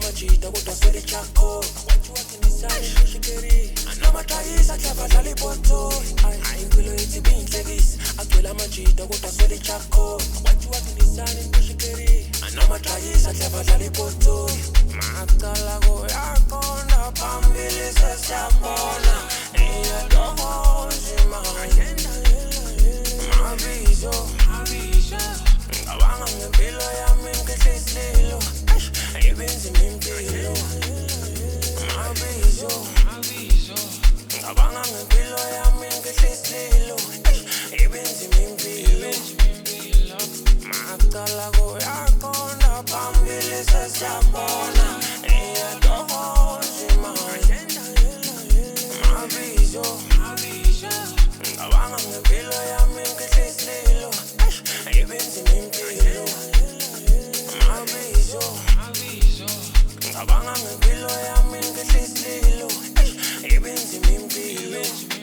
majita kodwa swele chakho wathi waqinisana impushikeri anamatayisa clever dlala ipoto hayi impilo yethi binhlekisi agcwele amajita kodwa swele chakho wathi waqinisana impushikeri anamatayisa clever dlala ipoto macala go yakhona phambili sesiyabona iyadoko nzima mabizo ngabanga ngempilo yami ngehlizilo ibenzi impilo mabizo ngabanga ngempilo yami ngehlizilo ibenzi impilo macala go yakhona phambili sesiyabona iyadoko nzima mabizo ngabanga ngempilo yami ngehlizilo ibenzi impilo mabizo ngabanga ngempilo yami ngehlizilo ibenzi impilo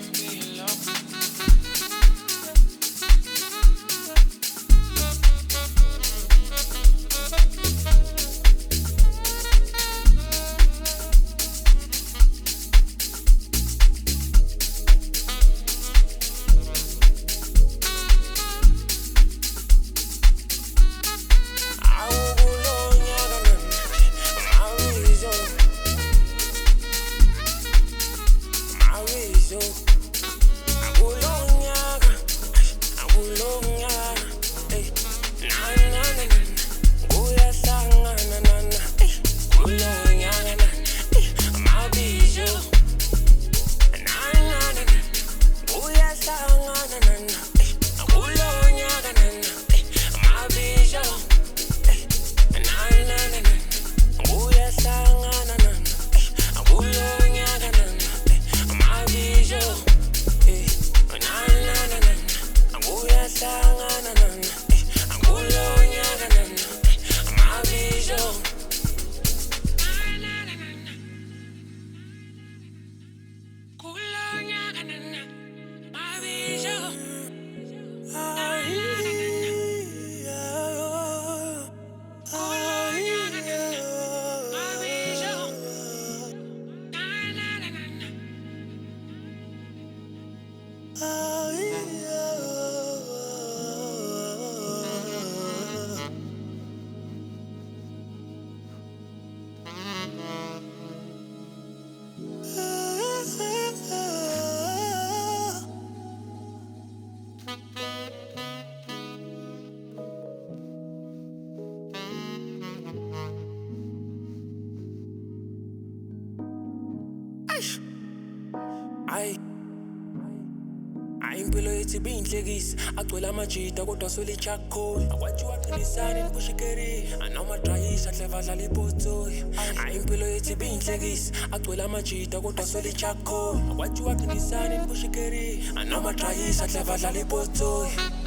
impilo yethi binhlekisi agcwele amajita kodwa swele chakho akwathi waqinisana impushikeri anamatayisa clever dlala ipoto impilo yethi binhlekisi agcwele amajita kodwa swele chakho akwathi waqinisana impushikeri anamatayisa clever dlala ipoto